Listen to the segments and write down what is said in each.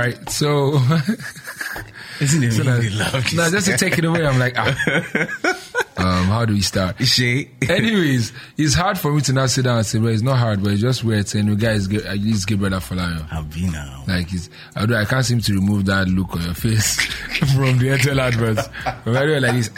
right, so Isn't it so really now- lovely? now just to take it away, I'm like, how do we start? Anyways, it's hard for me to now sit down and say, well, it's not hard, but it's just weird saying, guys, at least give brother Folayan. I'll be now. Like, I can't seem to remove that look on your face from the Airtel adverts. From everywhere like this.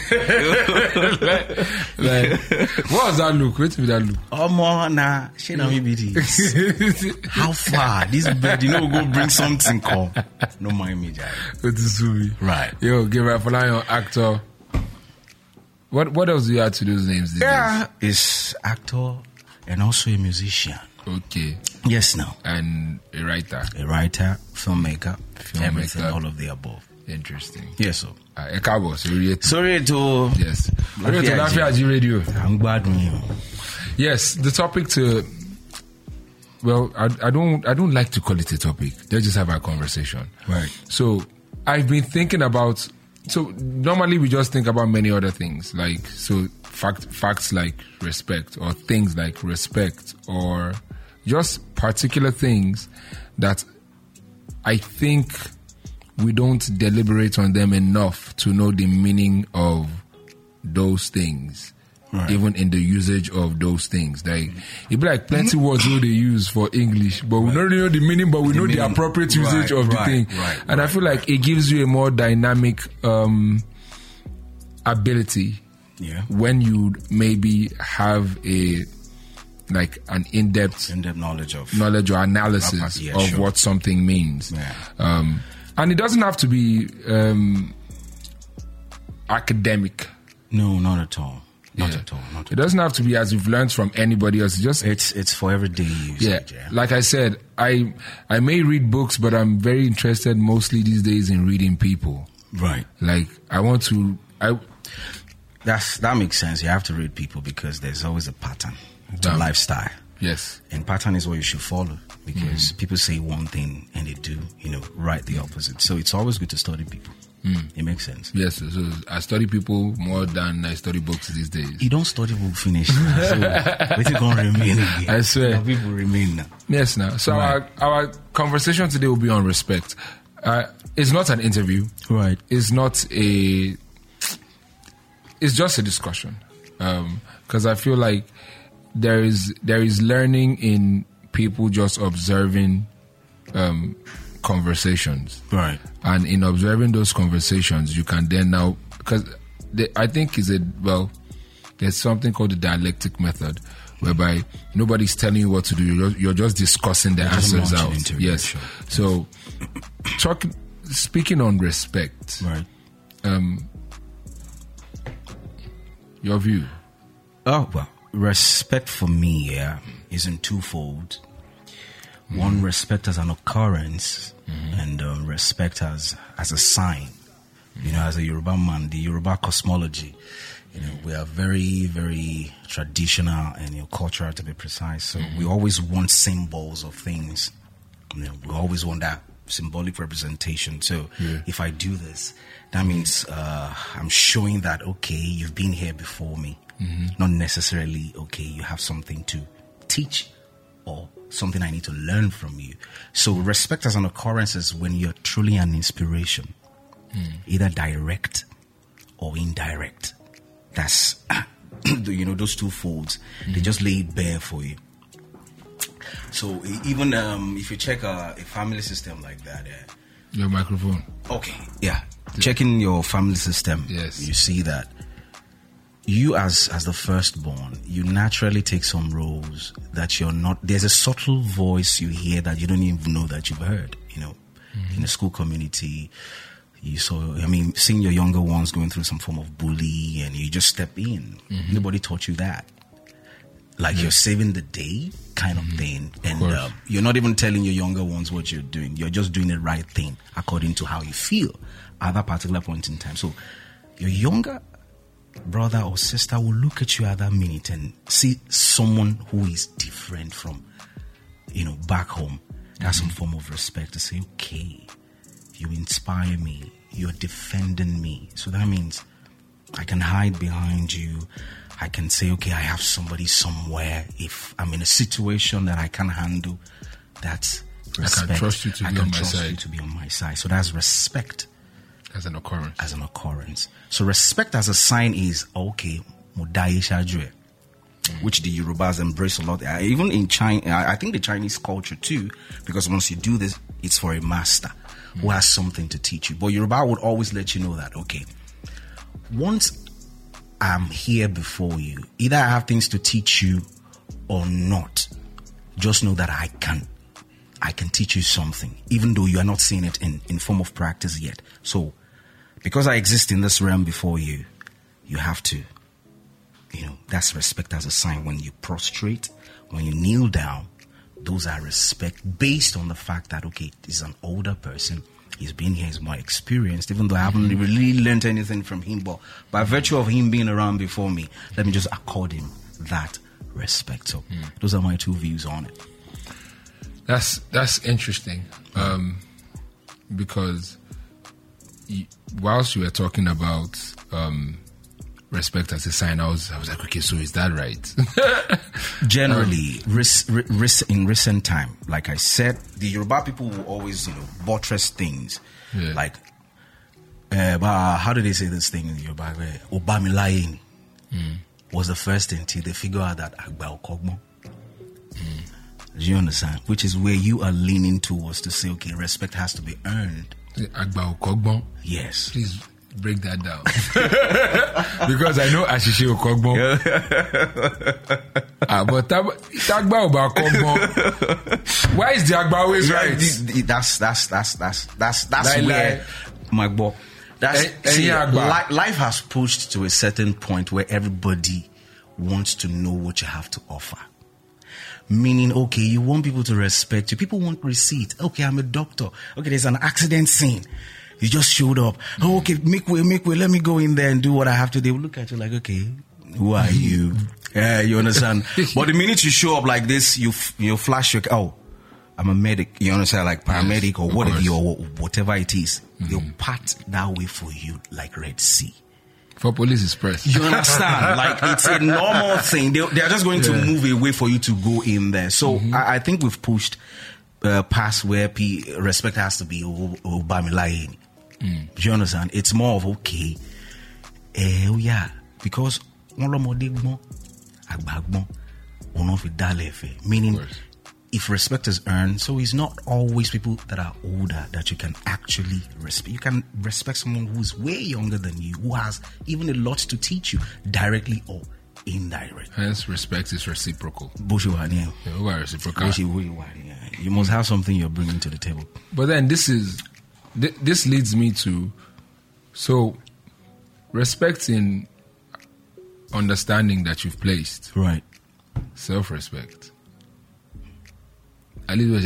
What was that look? Wait till that look. Oh, man, nah. She know me be this. How far? This bed, go bring something, call. No mind me, Jai. It is me. Right. Yo, give brother Folayan, actor. What else do you add to those names these days? Is actor and also a musician. Okay. Yes, now. And a writer. A writer, filmmaker, everything, all of the above. Interesting. Yes, sir. Ekabo, Sorry to... Yes. Lafiaji Radio. I'm glad you. Yes, the topic to... Well, I don't like to call it a topic. Let's just have a conversation. Right. So, I've been thinking about... So, normally we just think about many other things. Like, so facts like respect, or things like respect, or just particular things that I think we don't deliberate on them enough to know the meaning of those things. Right. Even in the usage of those things. Like, it'd be like plenty words they use for English, but we don't really know the meaning, but we know the appropriate usage of the thing. And I feel like it gives you a more dynamic ability when you maybe have an in-depth knowledge or analysis of what something means. Yeah. And it doesn't have to be academic. No, not at all. Not at all. It doesn't have to be as you've learned from anybody else. It's for everyday use. Yeah. Like I said, I may read books, but I'm very interested mostly these days in reading people. Right. Like I want to. That makes sense. You have to read people because there's always a pattern to lifestyle. Yes. And pattern is what you should follow because people say one thing and they do, right the opposite. So it's always good to study people. It makes sense. Yes, so I study people more than I study books these days. You don't study book finish. So what's going to remain again? I swear. People remain now. Yes, now. So our conversation today will be on respect. It's not an interview. Right. It's just a discussion. Because I feel like there is learning in people just observing conversations. Right. And in observing those conversations, you can then now, because I think there's something called the dialectic method, whereby nobody's telling you what to do. You're just discussing the answers out. Yes. So, speaking on respect, right? Your view. Oh well, respect for me, is in twofold. One, respect as an occurrence, and respect as a sign. As a Yoruba man, the Yoruba cosmology, we are very, very traditional and cultural, to be precise. So we always want symbols of things. We always want that symbolic representation. So if I do this, that means I'm showing that, okay, you've been here before me. Not necessarily, okay, you have something to teach or something I need to learn from you. So respect as an occurrence is when you're truly an inspiration, either direct or indirect. That's, those two folds. They just lay it bare for you. So even if you check a family system like that. Your microphone. Okay, yeah. Checking your family system, yes. You see that you as the firstborn, you naturally take some roles that you're not. There's a subtle voice you hear that you don't even know that you've heard. In the school community, seeing your younger ones going through some form of bully, and you just step in. Nobody taught you that. Like you're saving the day kind of thing, and you're not even telling your younger ones what you're doing. You're just doing the right thing according to how you feel at that particular point in time. So your younger brother or sister will look at you at that minute and see someone who is different from, back home. That's some form of respect to say, okay, you inspire me, you're defending me. So that means I can hide behind you. I can say, okay, I have somebody somewhere. If I'm in a situation that I can handle, that's Respect. I can trust you to be on my side. You to be on my side. So that's respect As an occurrence. as an occurrence. So respect as a sign is okay. Mudaye shajue, which the Yorubas embrace a lot. Even in China, I think the Chinese culture too, because once you do this, it's for a master who has something to teach you. But Yoruba would always let you know that, okay, once I'm here before you, either I have things to teach you or not, just know that I can teach you something, even though you are not seeing it in form of practice yet. So, because I exist in this realm before you, you have to, that's respect as a sign. When you prostrate, when you kneel down, those are respect based on the fact that, okay, he's an older person, he's been here, he's more experienced, even though I haven't really learned anything from him, but by virtue of him being around before me, let me just accord him that respect. So those are my two views on it. That's interesting, because whilst you were talking about respect as a sign, I was like, okay, so is that right? Generally, in recent time, like I said, the Yoruba people will always, buttress things. Yeah. Like, how do they say this thing in Yoruba? Obamilayin was the first thing till they figure out that Agba Okogbo. Do you understand? Which is where you are leaning towards to say, okay, respect has to be earned. Agba Okogbo? Yes. Please break that down. Because I know Ashishe Okogbo. But Agba Okogbo. Why is the Agba always right? That's where my boy. Life has pushed to a certain point where everybody wants to know what you have to offer. Meaning, okay, you want people to respect you. People want receipt. Okay, I'm a doctor. Okay, there's an accident scene. You just showed up. Oh, okay, make way. Let me go in there and do what I have to. They will look at you like, okay, who are you? Yeah, you understand? But the minute you show up like this, you flash your, I'm a medic. You understand? Like paramedic or whatever it is. They'll part that way for you like Red Sea. For police express. You understand? Like, it's a normal thing. They are just going to move away for you to go in there. So I think we've pushed past where respect has to be Obamilayin. Do you understand? It's more of, okay, because meaning if respect is earned, so it's not always people that are older that you can actually respect. You can respect someone who's way younger than you, who has even a lot to teach you, directly or indirectly. Hence, respect is reciprocal. Reciprocal. You must have something you're bringing to the table. But then this leads me to, so respect in understanding that you've placed. Right. Self-respect. Well, you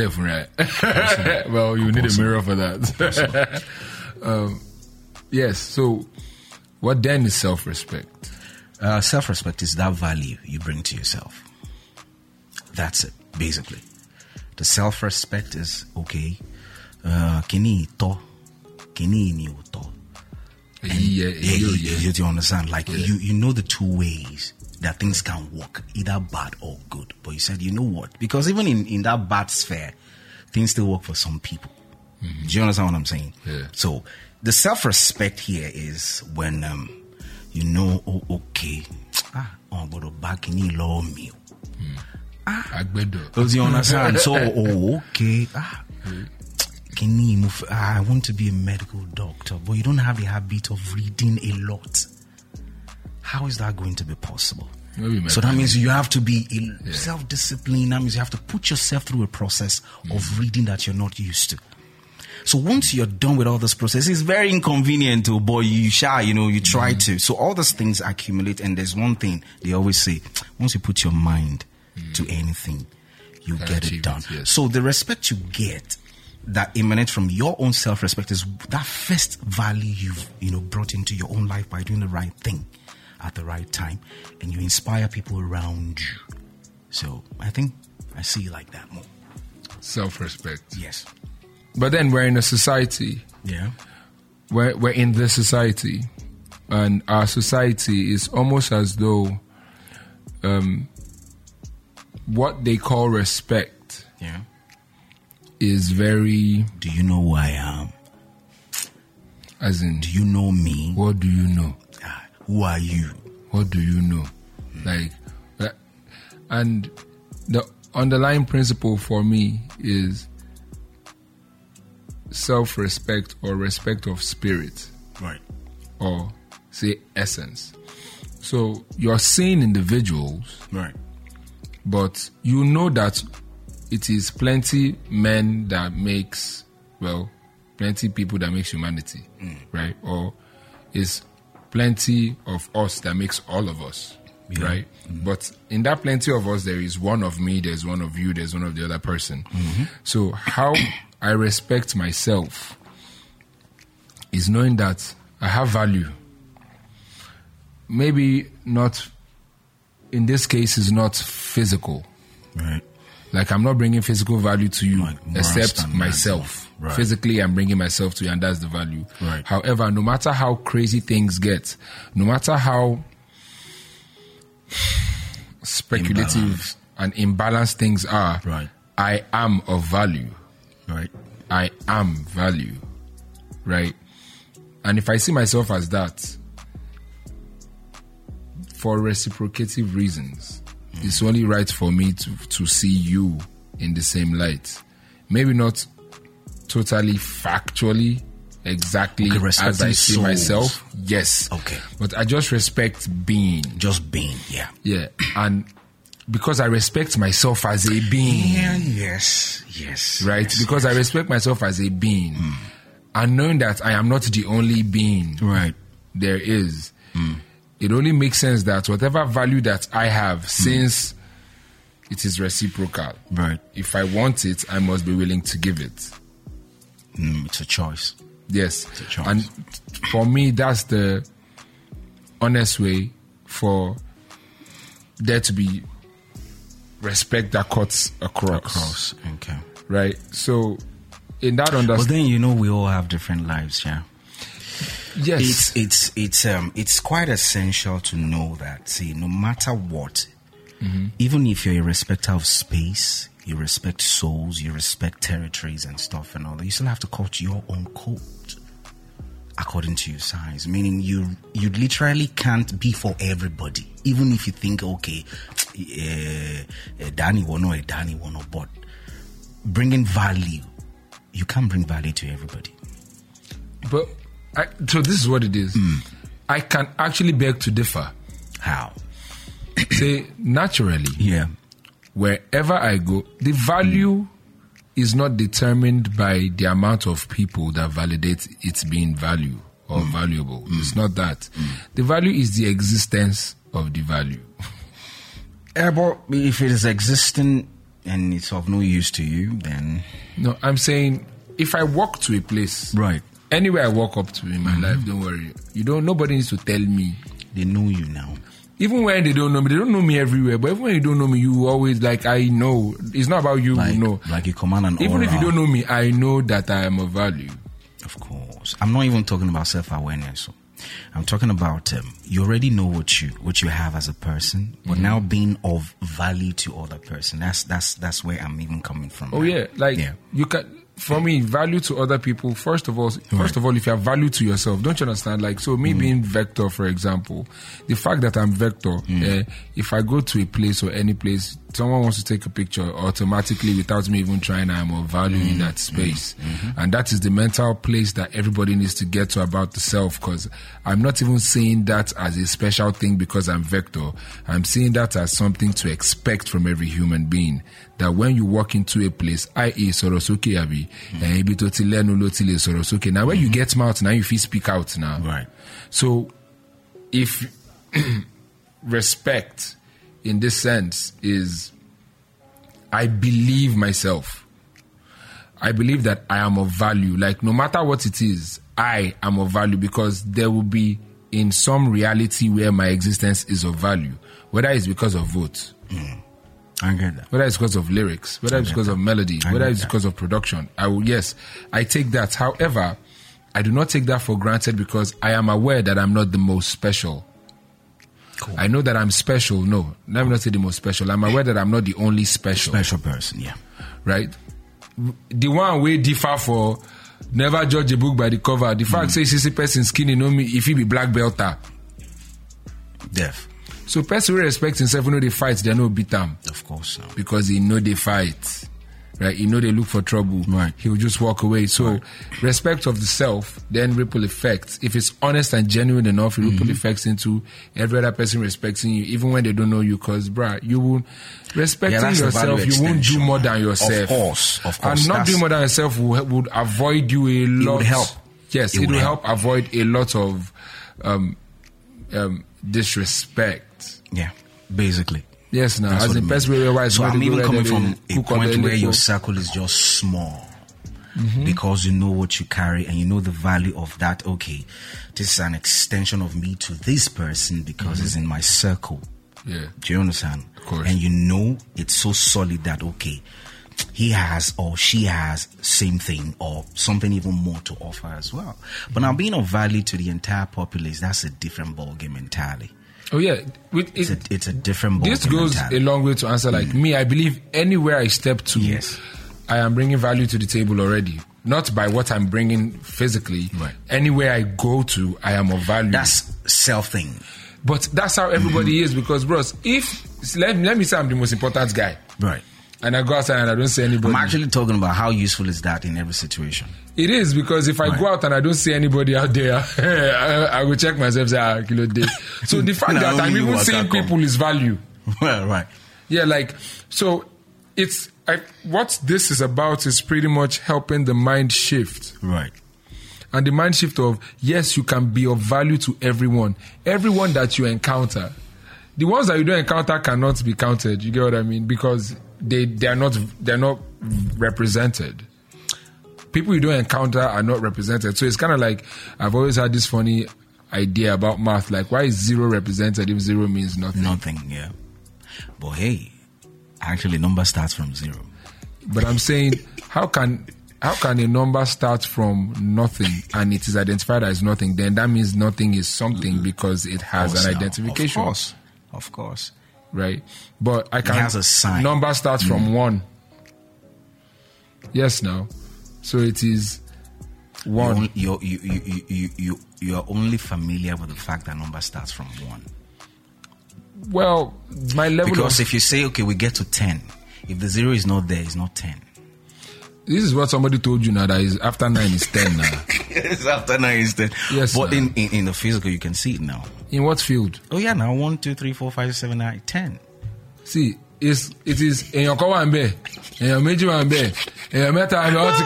need a mirror for that. Yes, so what then is self-respect? Self-respect is that value you bring to yourself. That's it, basically. The self-respect is, okay, you understand? Like, you know the two ways that things can work, either bad or good. But you said, you know what? Because even in that bad sphere, things still work for some people. Do you understand what I'm saying? Yeah. So the self-respect here is when okay, but back in you love me. Does you understand? So okay, I want to be a medical doctor, but you don't have the habit of reading a lot. How is that going to be possible? So that means you have to be self-disciplined. That means you have to put yourself through a process of reading that you're not used to. So once you're done with all this process, it's very inconvenient to, boy, you try to. So all those things accumulate, and there's one thing they always say, once you put your mind to anything, you get it done. Yes. So the respect you get that emanates from your own self-respect is that first value you've brought into your own life by doing the right thing at the right time, and you inspire people around you. So I think I see it like that more. Self-respect. Yes. But then we're in a society. Yeah. We're in this society, and our society is almost as though what they call respect is very, Do you know who I am? as in, Do you know me? what do you know? Who are you? What do you know? Like, and the underlying principle for me is self-respect or respect of spirit, Right. or say essence. So you're seeing individuals, Right. but you know that it is plenty men that makes, well, plenty people that makes humanity, right? Or it's plenty of us that makes all of us, right? But in that plenty of us, there is one of me, there's one of you, there's one of the other person. So how I respect myself is knowing that I have value. Maybe not, in this case, is not physical. Right. Like, I'm not bringing physical value to you, Like moral except standards. myself. Right. Physically, I'm bringing myself to you, and that's the value. Right. However, no matter how crazy things get, no matter how speculative and imbalanced things are, Right. I am of value. Right. I am value. Right? And if I see myself as that, for reciprocative reasons, it's only right for me to see you in the same light. Maybe not totally factually exactly Okay, as respecting I see souls. myself. Yes. Okay. But I just respect being. Just being. Yeah. Yeah. And because I respect myself as a being. Yeah. Yes. Yes. Right? Yes, Because I respect myself as a being. And knowing that I am not the only being Right. there is, it only makes sense that whatever value that I have, since it is reciprocal, Right. if I want it, I must be willing to give it. It's a choice. Yes. a choice. And for me, that's the honest way for there to be respect that cuts across. Okay. Right? So, in that But understanding, then we all have different lives, yeah. yes. It's quite essential to know that, see, no matter what, even if you're a respecter of space, you respect souls, you respect territories and stuff and all that, you still have to cut your own code according to your size. Meaning you literally can't be for everybody. Even if you think, okay, Danny Wono, Danny Wono, but bringing value, you can't bring value to everybody. But, so this is what it is. I can actually beg to differ. How? Say, naturally, Yeah. wherever I go, the value is not determined by the amount of people that validate its being value or valuable. It's not that. The value is the existence of the value. But if it is existing and it's of no use to you, then... No, I'm saying if I walk to a place, Right. anywhere I walk up to in my life, don't worry. Nobody needs to tell me. They know you now. Even when they don't know me everywhere, but even when you don't know me, you always, like, I know. It's not about you, Like, no. like you command an Even aura. if you don't know me, I know that I am of value. Of course. I'm not even talking about self-awareness. I'm talking about you already know what you have as a person, but now being of value to other person. That's where I'm even coming from. Oh, yeah. Like, Yeah. you can... For me, value to other people, first of all, if you have value to yourself, don't you understand? Like, so me being Vector, for example, the fact that I'm Vector, if I go to a place or any place, someone wants to take a picture, automatically, without me even trying, I'm of value in that space. And that is the mental place that everybody needs to get to about the self, because I'm not even saying that as a special thing because I'm Vector. I'm seeing that as something to expect from every human being. That when you walk into a place, i.e. Sorosoke Abi, Sorosoke. Now when you get mouth, now you feel speak out now. Right. So if respect in this sense is I believe myself. I believe that I am of value. Like no matter what it is, I am of value because there will be in some reality where my existence is of value. Whether it's because of votes. I get that. Whether it's because of lyrics, whether it's because of melody, whether it's because of production. I take that. However, I do not take that for granted because I am aware that I'm not the most special. Cool. I know that I'm special. No, let me not say the most special. I'm aware that I'm not the only special. Special person, yeah. Right? the one way differ for never judge a book by the cover. The fact say see person skinny know me if he be black belter. Deaf. So person who respect himself, you know they fight, they no beat them. Of course. Because he know they fight. Right? He know they look for trouble. Right. He will just walk away. So respect of the self, then ripple effects. If it's honest and genuine enough, it ripple effects into every other person respecting you, even when they don't know you. Because, bruh, you will respecting yourself, you won't do more than yourself. Of course. And not doing more than yourself would avoid you a lot. It would help. Yes, it will help avoid a lot of disrespect. Yeah, basically. Yes, now as the best way wise. So I'm even coming from a point where your circle is just small, because you know what you carry and you know the value of that. Okay, this is an extension of me to this person because it's in my circle. Yeah, do you understand? Of course. And you know it's so solid that okay, he has or she has same thing or something even more to offer as well. But now being of value to the entire populace, that's a different ballgame entirely. Oh yeah, it's a different ballgame. This goes entirely. a long way to answer. Like me, I believe anywhere I step to, yes, I am bringing value to the table already. Not by what I'm bringing physically. Right. Anywhere I go to, I am of value. That's self thing. But that's how everybody is because, bros, if let me say I'm the most important guy, right, and I go outside and I don't see anybody. I'm actually talking about how useful is that in every situation. It is because if I go out and I don't see anybody out there, I will check myself. Say, kilo day. So the fact that I'm even seeing people is value. Well, right. Yeah, like so. What this is about is pretty much helping the mind shift. Right. And the mind shift of, yes, you can be of value to everyone. Everyone that you encounter. The ones that you don't encounter cannot be counted. You get what I mean? Because they're not represented. People you don't encounter are not represented. So it's kind of like, I've always had this funny idea about math. Like, why is 0 represented if 0 means nothing? Nothing, yeah. But hey, actually, number starts from 0. But I'm saying, how can a number start from nothing and it is identified as nothing? Then that means nothing is something because it has an identification. Of course. Right? But it has a sign. Number starts from 1. Yes, now. So it is 1. You're only familiar with the fact that number starts from 1. Well, my level because if you say, okay, we get to 10, if the 0 is not there, it's not 10. This is what somebody told you now, that is after 9 is 10 now. It's after 9 is 10. Yes, but in the physical, you can see it now. In what field? Oh yeah, now 1, 2, 3, 4, 5, 7, 8, 10. See, it is in your car and bear, in your major and bear, in your meta and your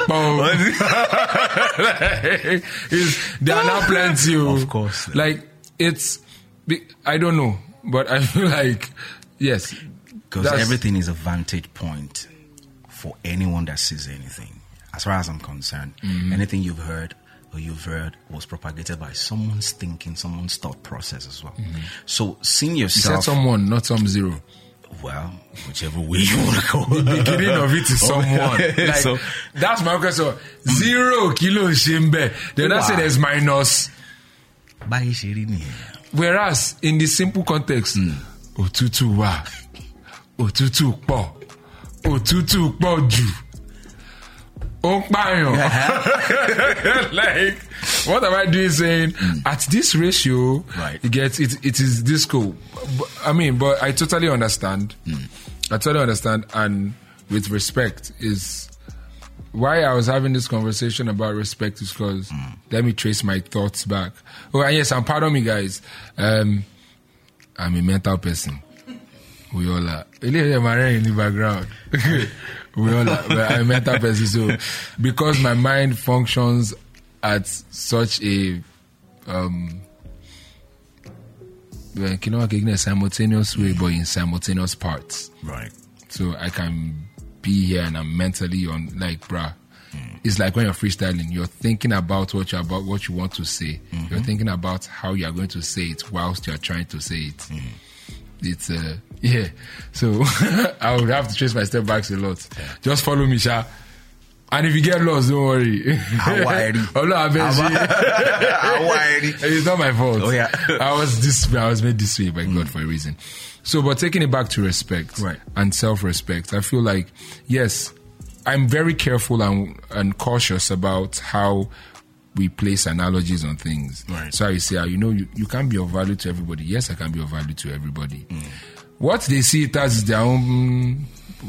there are now plenty. Of course. Like, I don't know, but I feel like, yes. Because everything is a vantage point for anyone that sees anything. As far as I'm concerned, anything you've heard was propagated by someone's thinking, someone's thought process as well. So seeing yourself... You said someone, not some 0. Well, whichever way you want to go. The beginning of it is someone. Like, so, that's my question. 0 kilo shimbe. Then I say there's minus. Whereas, in the simple context, Otutu wa. Otutu po. Otutu po ju. Like, what am I doing saying? At this ratio, right. it is this cool. But I totally understand. I totally understand, and with respect is why I was having this conversation about respect is because let me trace my thoughts back. Oh, and yes, and pardon me, guys. I'm a mental person. We all are. In the background. We all are. I'm a mental person. So, because my mind functions at such a simultaneous way, but in simultaneous parts. Right. So I can be here and I'm mentally on, like, bruh. It's like when you're freestyling, you're thinking about what you want to say. You're thinking about how you're going to say it whilst you're trying to say it. It's yeah. So I would have to trace my step backs a lot. Yeah. Just follow me, Sha. And if you get lost, don't worry. It's not my fault. Oh yeah. I was made this way by God for a reason. So, but taking it back to respect right. and self-respect, I feel like, yes, I'm very careful and cautious about how we place analogies on things. Right. So I say, you can't be of value to everybody. Yes, I can be of value to everybody. What they see it as is their own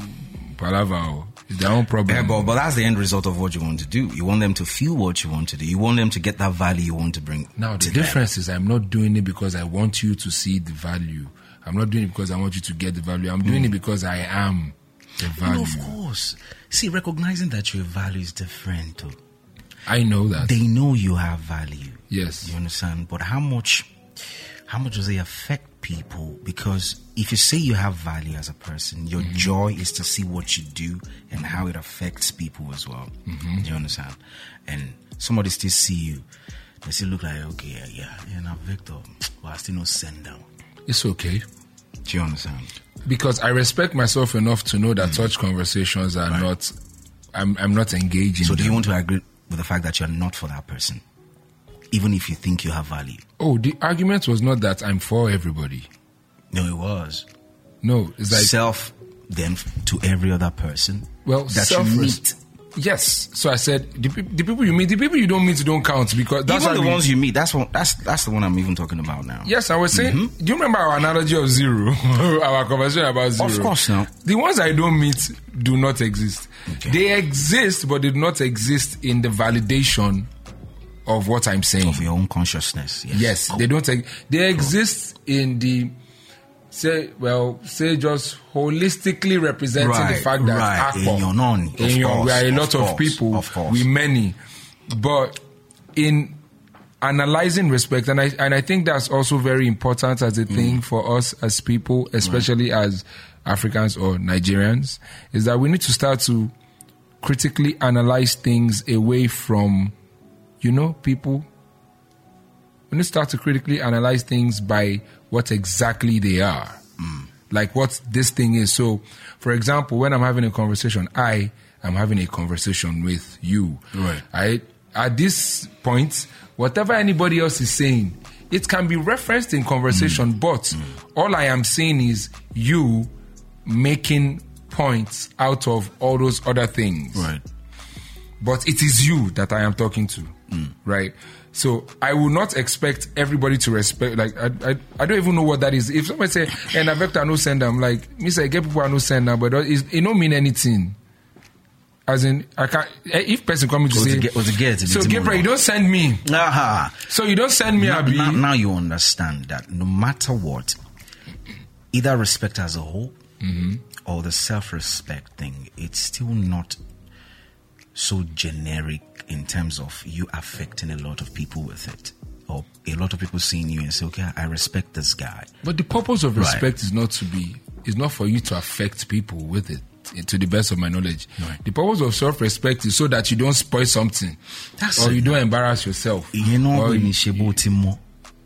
palaver. It's their own problem. Yeah, but that's the end result of what you want to do. You want them to feel what you want to do. You want them to get that value you want to bring. Now, the to difference is I'm not doing it because I want you to see the value. I'm not doing it because I want you to get the value. I'm doing it because I am the value. No, of course. See, recognizing that your value is different. I know that. They know you have value. Yes. You understand? But how much does it affect people? Because if you say you have value as a person, your joy is to see what you do and how it affects people as well. You understand? And somebody still see you. They still look like, okay, yeah, now Victor, but I still not send down. It's okay. Do you understand? Because I respect myself enough to know that such conversations are not, I'm not engaging. So do you want to agree with the fact that you're not for that person? Even if you think you have value. Oh, the argument was not that I'm for everybody. No, it was. No, it's like self then to every other person. Well, that you meet. Yes. So I said the people you meet, the people you don't meet don't count, because that's even the ones you meet. That's the one I'm even talking about now. Yes, I was saying. Do you remember our analogy of zero? Our conversation about zero. Of course, now the ones I don't meet do not exist. Okay. They exist, but they do not exist in the validation of what I'm saying. Of your own consciousness. Yes, they don't. They exist in the say just holistically representing the fact that we are a lot of people, we many, but in analyzing respect, and I think that's also very important as a thing for us as people, especially as Africans or Nigerians, is that we need to start to critically analyze things away from, people. We need to start to critically analyze things by what exactly they are. Like what this thing is. So, for example, when I'm having a conversation, I am having a conversation with you. Right. At this point, whatever anybody else is saying, it can be referenced in conversation, but all I am saying is you making points out of all those other things. Right. But it is you that I am talking to. Right. So I will not expect everybody to respect. Like I don't even know what that is. If somebody say, "And a vector no send them," like me say, "Get people are no send them," but it don't mean anything. As in, I can't. If person coming to say, "So Gabriel, you don't send me." So you don't send me. Now you understand that no matter what, either respect as a whole or the self-respect thing, it's still not so generic in terms of you affecting a lot of people with it, or a lot of people seeing you and say, okay, I respect this guy. But the purpose of respect is not for you to affect people with it, to the best of my knowledge. The purpose of self-respect is so that you don't spoil something, you don't embarrass yourself. Shebotimo.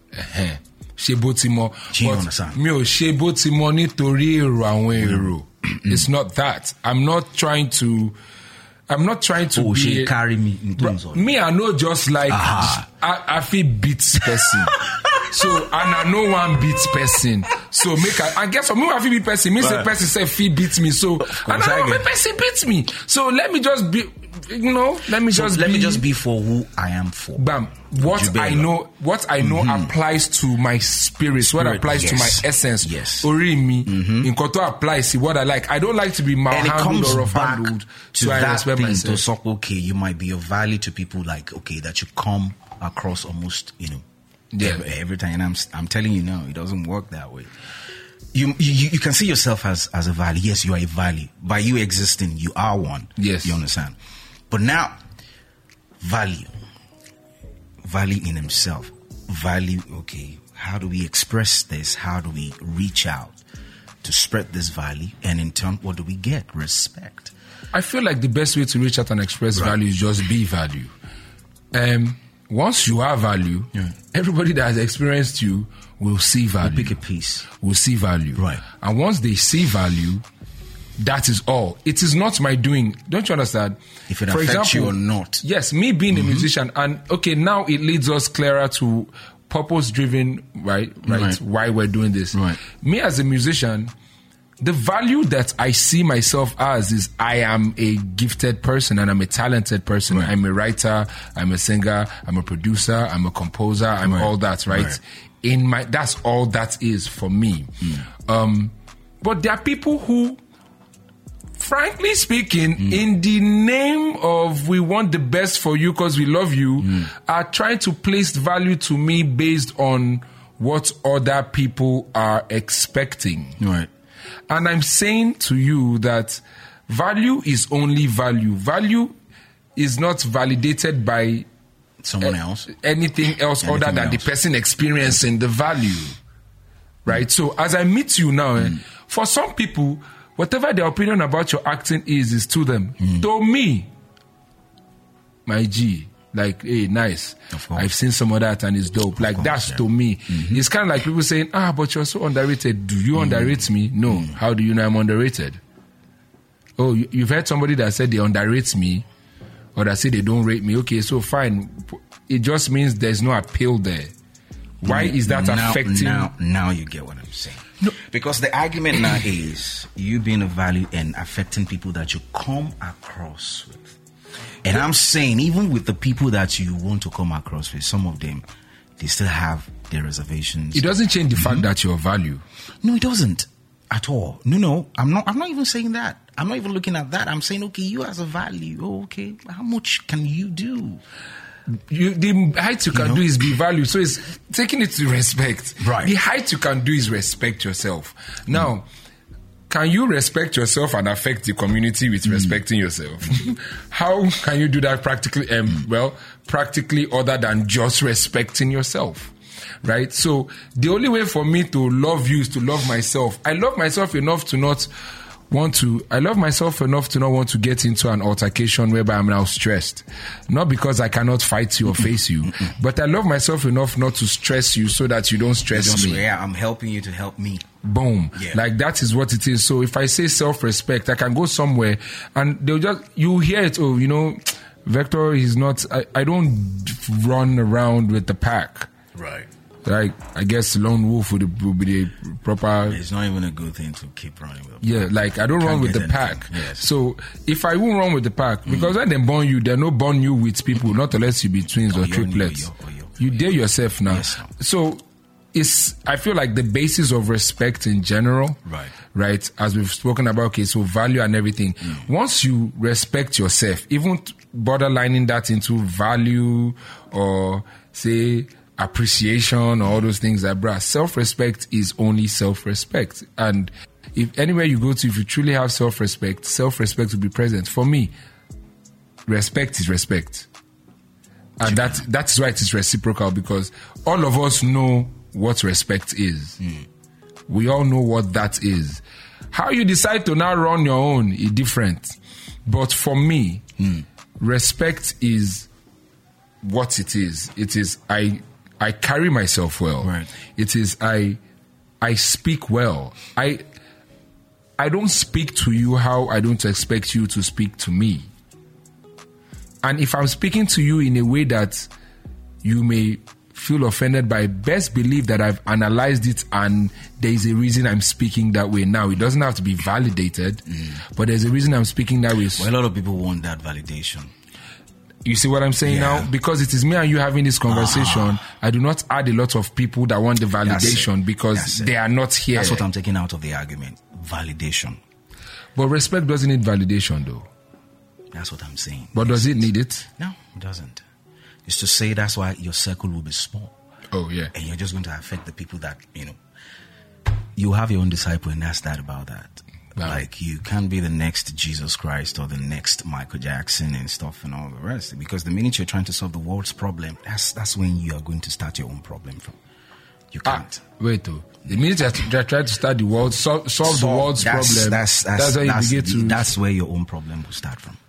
Mi ò ṣebotimo nítorí èrò àwọn èrò. It's not that. I'm not trying to she carry me in terms of me. I know just like I feel beats person. So and I know one beats person. So I guess for me I feel beat person. Me say person say feel beats me. So and I know person beats me. So let me just be. Let me just be for who I am for. Bam. What I know applies to my spirit. What applies to my essence. Yes. Orimi. In Koto applies to what I like. I don't like to be malhandled or rough-handled. So I respect myself. So okay, you might be of value to people, like that you come across almost every time. And I'm telling you now, it doesn't work that way. You can see yourself as a value. Yes, you are a value. By you existing, you are one. Yes. You understand? But now, value in himself. Value, okay, how do we express this? How do we reach out to spread this value? And in turn, what do we get? Respect. I feel like the best way to reach out and express value is just be value. Once you are value, everybody that has experienced you will see value. We'll pick a piece. Will see value. Right. And once they see value, that is all. It is not my doing. Don't you understand? If it affects you or not. Yes, me being a musician, and okay, now it leads us clearer to purpose-driven, right? Why we're doing this. Right. Me as a musician, the value that I see myself as is I am a gifted person and I'm a talented person. Right. I'm a writer, I'm a singer, I'm a producer, I'm a composer, I'm all that, right? That's all that is for me. But there are people who, frankly speaking, in the name of we want the best for you because we love you, are trying to place value to me based on what other people are expecting. Right. And I'm saying to you that value is only value. Value is not validated by someone else. Anything else other than the person experiencing the value. Right? So as I meet you now, for some people, whatever their opinion about your acting is to them. To me, my G, like, hey, nice. I've seen some of that and it's dope. Like, that's to me. It's kind of like people saying, but you're so underrated. Do you underrate me? No. How do you know I'm underrated? Oh, you've heard somebody that said they underrate me or that say they don't rate me. Okay, so fine. It just means there's no appeal there. Why is that affecting? Now you get what I'm saying. No. Because the argument now is you being a value and affecting people that you come across with. And I'm saying, even with the people that you want to come across with, some of them, they still have their reservations. It doesn't change the fact that you're value. No, it doesn't at all. No, I'm not even saying that. I'm not even looking at that. I'm saying, okay, you as a value, okay, how much can you do? The height you can do is be valued. So it's taking it to respect. Right. The height you can do is respect yourself. Now, can you respect yourself and affect the community with respecting yourself? How can you do that practically? Practically other than just respecting yourself, right? So the only way for me to love you is to love myself. I love myself enough to not want to get into an altercation whereby I'm now stressed. Not because I cannot fight you or face you, but I love myself enough not to stress you so that you don't stress me. Yeah, I'm helping you to help me. Boom. Yeah. Like that is what it is. So if I say self-respect, I can go somewhere and you hear it, Vector is not, I don't run around with the pack. Right. Like, I guess lone wolf would be the proper... It's not even a good thing to keep running with the pack. Yeah, like, I don't run with the pack. Yes. So, if I won't run with the pack, because when they born you, they no born you with people, not unless you be twins or triplets. You dare yourself now. Yes, so, I feel like the basis of respect in general, right, as we've spoken about, okay, so value and everything. Once you respect yourself, even borderlining that into value or, say... appreciation or all those things self-respect is only self-respect. And if anywhere you go to, if you truly have self-respect will be present. For me, respect is respect. And that's why it is reciprocal, because all of us know what respect is. We all know what that is. How you decide to now run your own is different. But for me, respect is what it is. It is I carry myself well. Right. It is I speak well. I don't speak to you how I don't expect you to speak to me. And if I'm speaking to you in a way that you may feel offended by, best believe that I've analyzed it and there is a reason I'm speaking that way. Now, it doesn't have to be validated, but there's a reason I'm speaking that way. Well, a lot of people want that validation. You see what I'm saying now? Because it is me and you having this conversation, I do not add a lot of people that want the validation because they are not here. That's what I'm taking out of the argument. Validation. But respect doesn't need validation though. That's what I'm saying. But does it need it? No, it doesn't. It's to say that's why your circle will be small. Oh, yeah. And you're just going to affect the people that, you have your own disciple and that's that about that. Wow. Like, you can't be the next Jesus Christ or the next Michael Jackson and stuff and all the rest. Because the minute you're trying to solve the world's problem, that's when you are going to start your own problem from. You can't. Wait, though. The minute you're trying to start the world, solve the world's problem, that's where you begin to... That's where your own problem will start from.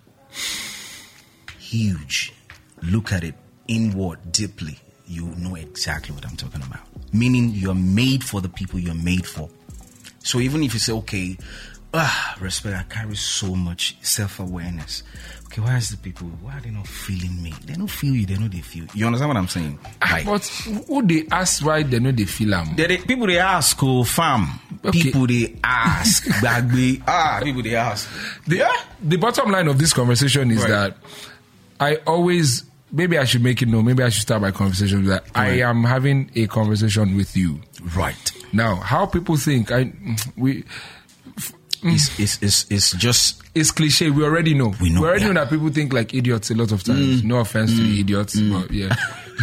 Huge. Look at it inward, deeply. You know exactly what I'm talking about. Meaning you're made for the people you're made for. So even if you say, okay... respect, I carry so much self-awareness. Okay, why are they not feeling me? They don't feel you, they know they feel. You understand what I'm saying? But who they ask why they know they feel them? People they ask, fam, Okay. People they ask, people they ask. The bottom line of this conversation is that I always, maybe I should make it known, maybe I should start my conversation with that. I am having a conversation with you. Right. Now, how people think, it's just... It's cliche. We already know. We already know that people think like idiots a lot of times. No offense to the idiots, but yeah.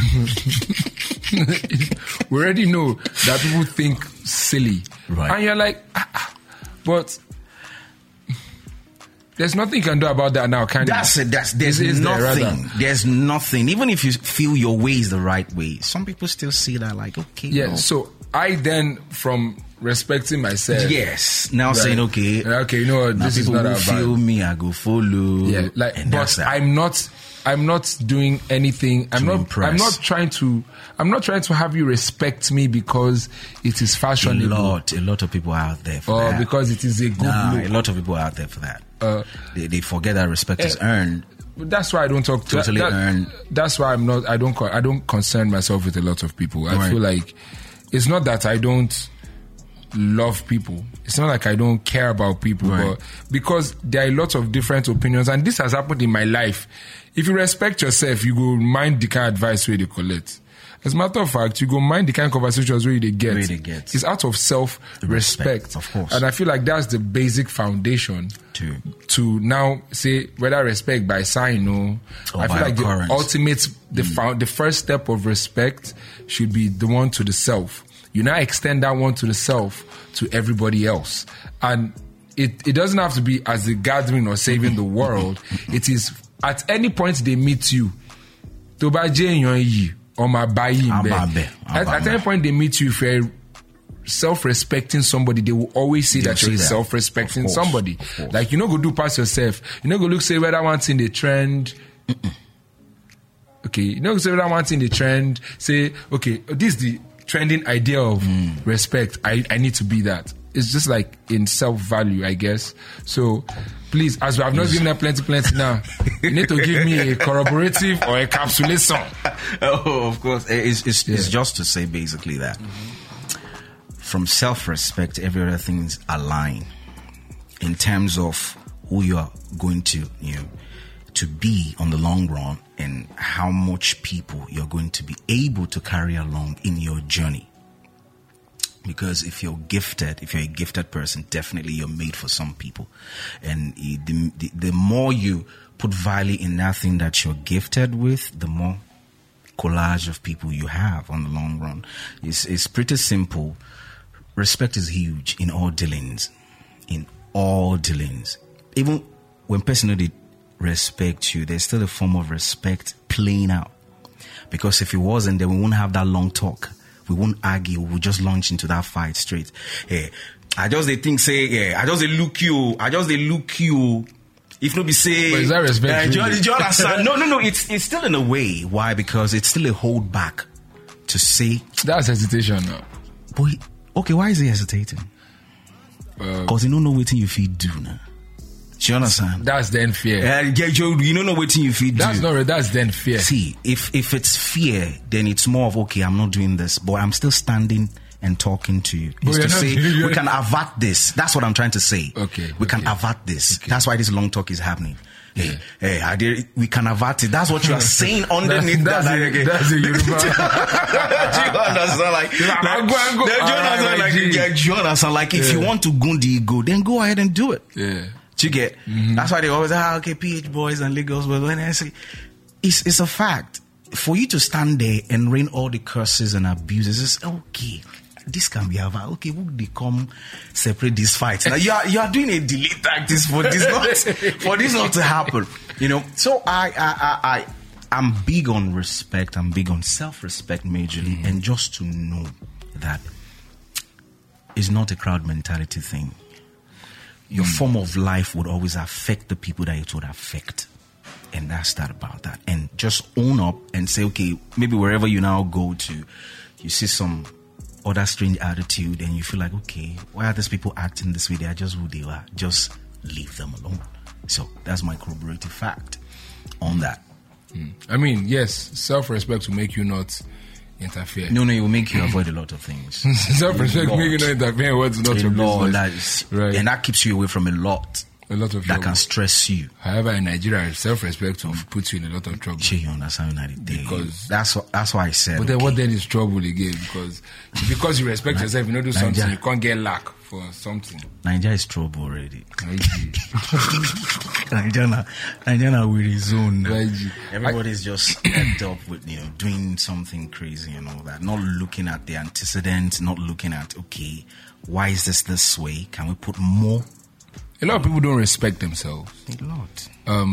We already know that people think silly. Right. And you're like, but there's nothing you can do about that now, can you? There's nothing. There's nothing. Even if you feel your way is the right way, some people still see that like, okay. Yeah, so I then, from respecting myself. Yes. Now saying, okay, you know what, this is not about. People feel me, I go follow. Yeah, but I'm not doing anything. I'm not trying to have you respect me because it is fashionable. A lot of people are out there for that. Or because it is a good look. A lot of people are out there for that. They forget that respect is earned. That's why I don't talk to earned. That's why I don't concern myself with a lot of people. I feel like it's not that I don't love people. It's not like I don't care about people, but because there are a lot of different opinions, and this has happened in my life. If you respect yourself, you go mind the kind of advice where they collect. As a matter of fact, you go mind the kind of conversations where they get. It's out of self-respect. Of course. And I feel like that's the basic foundation to now say whether respect by sign or I feel like the ultimate, the first step of respect should be the one to the self. You now extend that one to the self to everybody else. And it doesn't have to be as a gathering or saving the world. It is at any point they meet you. At any point they meet you, if you're self-respecting somebody, they will always see that you're self-respecting somebody. Like, you know, go do past yourself. You know, go look, say whether one's in the trend. Okay, you know, say whether one's in the trend. Say, okay, this is the trending idea of respect. I need to be that. It's just like in self-value, I guess. So, please, as we have not given her plenty now, you need to give me a corroborative or a capsulation. Oh, of course. It's just to say basically that from self-respect, every other thing's align in terms of who you are going to, to be on the long run and how much people you're going to be able to carry along in your journey. Because if you're a gifted person, definitely you're made for some people. And the more you put value in that thing that you're gifted with, the more collage of people you have on the long run. It's pretty simple. Respect is huge in all dealings. In all dealings. Even when personally respect you, there's still a form of respect playing out. Because if it wasn't, then we wouldn't have that long talk. We won't argue. We will just launch into that fight straight. I just they think say, I just they look you. If not be say, but is that respect? Do you understand? No. It's still in a way. Why? Because it's still a hold back to say. That's hesitation now. But okay, why is he hesitating? Because he don't know what you feel do now. Do you understand? That's then fear. You don't know what you feel do. That's then fear. See, if it's fear, then it's more of, okay, I'm not doing this, but I'm still standing and talking to you. It's to say, we can avert this. That's what I'm trying to say. Okay. We can avert this. Okay. That's why this long talk is happening. Yeah. We can avert it. That's what you are saying underneath that. That's a Yoruba. Do you understand? Like, if you want to go the ego, then go ahead and do it. Yeah. You get? That's why they always say, okay, PH boys and Lagos boys. When I say, it's a fact. For you to stand there and rain all the curses and abuses, it's okay. This can be about, okay, would they come separate these fights? Now you are doing a delay tactics for this not to happen. So I'm big on respect. I'm big on self-respect majorly, and just to know that it's not a crowd mentality thing. Your form of life would always affect the people that it would affect. And that's that about that. And just own up and say, okay, maybe wherever you now go to, you see some other strange attitude and you feel like, okay, why are these people acting this way? They are just who they are. Just leave them alone. So that's my corroborative fact on that. I mean, yes, self-respect will make you not interfere. No, it will make you avoid a lot of things. Self-respect make you not interfere in what's not your business. That is, right. And that keeps you away from a lot of that trouble. can stress you. However, in Nigeria, self-respect will put you in a lot of trouble. You understand that? Because that's why I said. But then what then is trouble again? Because you respect yourself, you don't do something, you can't get lack for something. Nigeria is trouble already. Nigeria with his own. Everybody's just end up with doing something crazy and all that. Not looking at the antecedents, not looking at okay, why is this way? Can we put more? A lot of people don't respect themselves. A lot.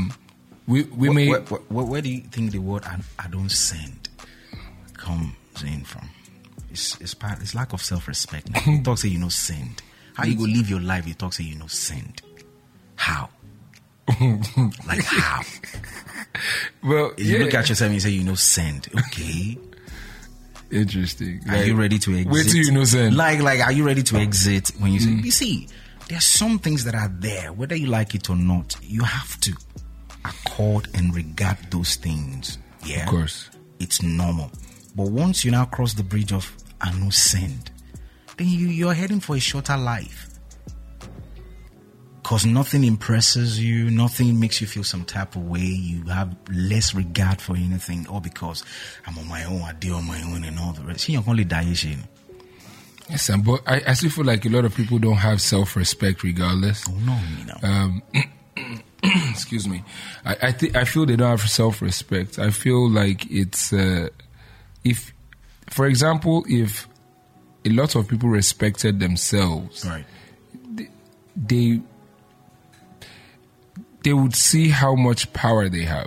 Where do you think the word "I don't send" comes in from? It's lack of self-respect. You talk say send. How you go live your life? You talk say send. How? Like how? Well, you look at yourself and you say send. Okay. Interesting. Are you ready to exit? Wait till you send. Like are you ready to exit when you say? You see, there are some things that are there, whether you like it or not. You have to accord and regard those things. Yeah, of course, it's normal. But once you now cross the bridge of I no send, then you're heading for a shorter life. Because nothing impresses you, nothing makes you feel some type of way. You have less regard for anything, or because I'm on my own, I deal on my own, and all the rest. You're only dying. Yes, but I still feel like a lot of people don't have self-respect regardless. Oh no, excuse me. I feel they don't have self-respect. I feel like it's if, for example, if a lot of people respected themselves, right, they would see how much power they have.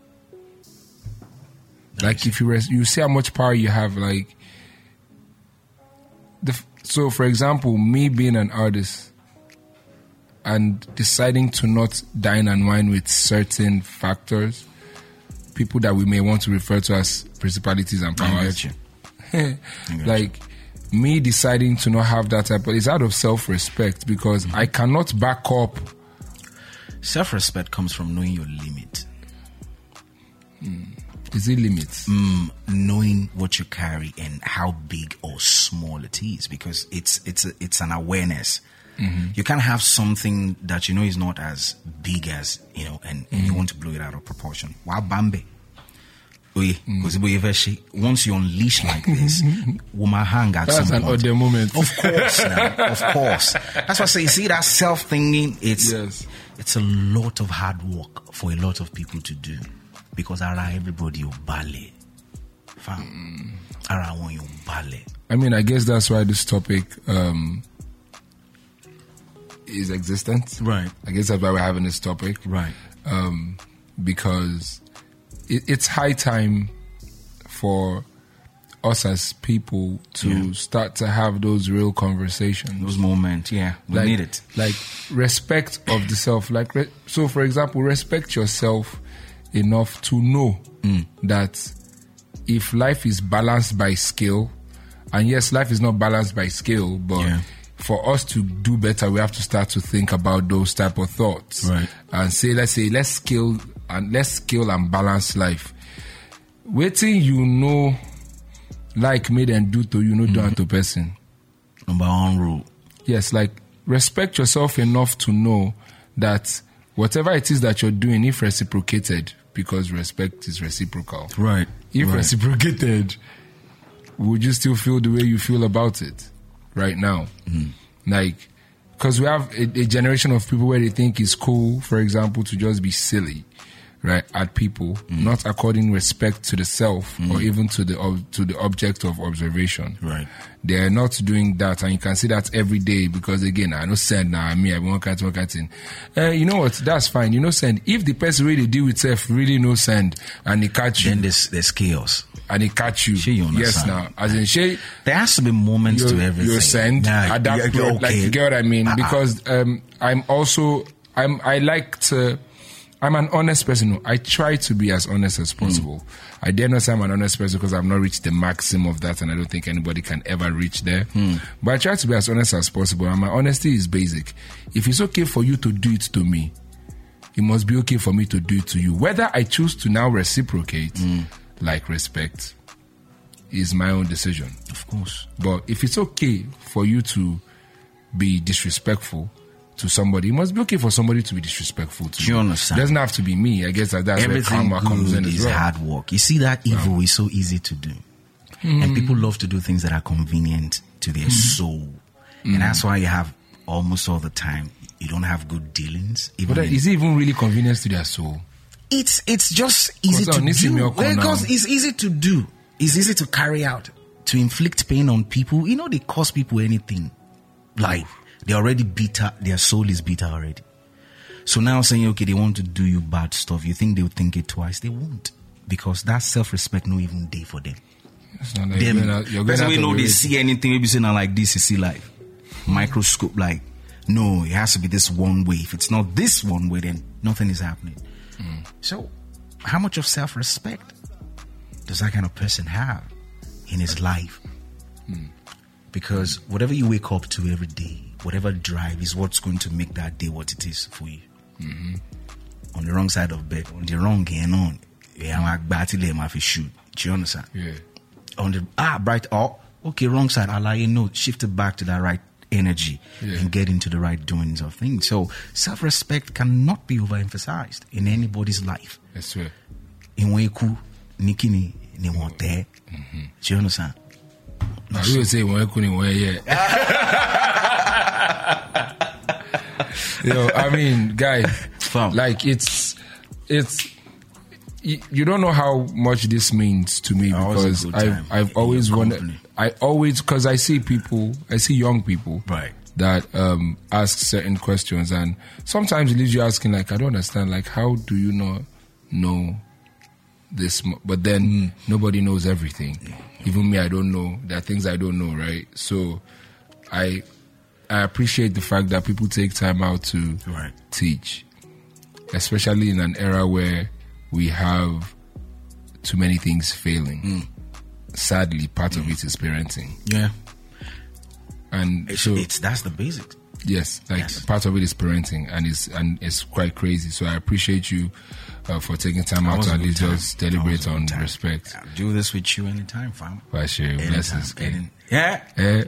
Like if you see how much power you have, like so for example, me being an artist and deciding to not dine and wine with certain factors, people that we may want to refer to as principalities and powers. Like me deciding to not have that type, but it's out of self-respect because I cannot back up. Self-respect comes from knowing your limit. Is it limits? Knowing what you carry and how big or small it is, because it's an awareness. You can't have something that is not as big as and you want to blow it out of proportion. Wow, Bambi. Once you unleash like this, woman hang at that's some point. That's an odd moment. Of course, now, of course. That's why I say, you see that self-thinking, it's a lot of hard work for a lot of people to do. Because everybody will ballet. I mean, I guess that's why this topic is existent. Right. I guess that's why we're having this topic. Right. Because it's high time for us as people to start to have those real conversations. Those moments, we need it. Like respect of the self. Like so, for example, respect yourself enough to know that if life is balanced by scale, and yes, life is not balanced by scale, but for us to do better, we have to start to think about those type of thoughts, right? And let's scale and balance life. Waiting, like made and do to do unto person. Number one rule. Yes, like respect yourself enough to know that whatever it is that you're doing, if reciprocated, because respect is reciprocal. Right. If reciprocated, would you still feel the way you feel about it right now? Like, because we have a generation of people where they think it's cool, for example, to just be silly, right, at people, not according respect to the self or even to the object of observation. Right. They are not doing that, and you can see that every day because, again, I know send now, me, I want to thing. You know what? That's fine. Send. If the person really deal with self really no send and they catch you, then there's chaos. And they catch you. Yes, now. As in, there has to be moments to everything. You send at that point, like, you get what I mean? Because I'm an honest person. I try to be as honest as possible. I dare not say I'm an honest person because I've not reached the maximum of that, and I don't think anybody can ever reach there. But I try to be as honest as possible, and my honesty is basic. If it's okay for you to do it to me, it must be okay for me to do it to you. Whether I choose to now reciprocate, like respect, is my own decision. Of course. But if it's okay for you to be disrespectful to somebody, it must be okay for somebody to be disrespectful to Do you understand? It doesn't have to be me. I guess that's Everything where karma comes in good as is well. hard work. You see, that evil is so easy to do. And people love to do things that are convenient to their soul. And that's why you have almost all the time, you don't have good dealings. But is it even really convenience to their soul? It's just easy to do. Because it's easy to do. It's easy to carry out. To inflict pain on people. You know, they cause people anything. Like, they're already bitter. Their soul is bitter already. So now saying, okay, they want to do you bad stuff. You think they'll think it twice? They won't. Because that self-respect no even day for them. It's not like That's why they see anything, maybe say, now like this, you see like microscope, like, no, it has to be this one way. If it's not this one way, then nothing is happening. So, how much of self-respect does that kind of person have in his life? Because whatever you wake up to every day, whatever drive is what's going to make that day what it is for you. On the wrong side of bed, on the wrong going on, I'm like battle my shoot. Do you understand? Yeah. On the okay, wrong side. I'll let you know, shift it back to that right energy and get into the right doings of things. So self-respect cannot be overemphasized in anybody's life. That's right. In Weku, Nikini, Nimonte. Do you understand? No, you say I mean, guy, like it's you don't know how much this means to me, because I've always wondered. Because I see young people, right, that ask certain questions, and sometimes it leaves you asking, like, I don't understand, like, how do you not know this? But then nobody knows everything. Even me, I don't know. There are things I don't know, right? So I appreciate the fact that people take time out to teach, especially in an era where we have too many things failing. Sadly, part of it is parenting. Yeah. And that's the basics. Yes, part of it is parenting, and it's quite crazy. So I appreciate you for taking time out to at least just deliberate on respect. I'll do this with you anytime, fam. Blessings. Yeah.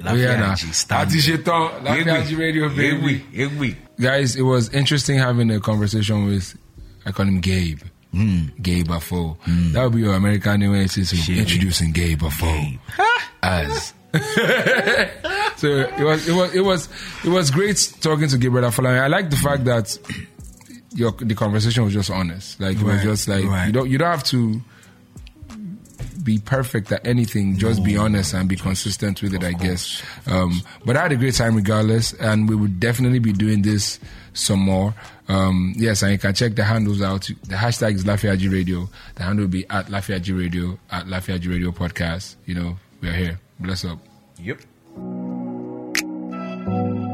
Radio, baby. Guys, it was interesting having a conversation with, I call him Gabe. Gabe Bafo. That would be your American name. Introducing Gabe Bafo as. So it was great talking to Gabriel Afolayan. I like the fact that the conversation was just honest. Like it was just like you don't have to be perfect at anything. Just be honest and be consistent with it, I guess. But I had a great time regardless, and we would definitely be doing this some more. Yes, and you can check the handles out. The hashtag is Lafiaji Radio. The handle will be at Lafiaji Radio, at Lafiaji Radio Podcast. You know, we are here. Bless up. Yep.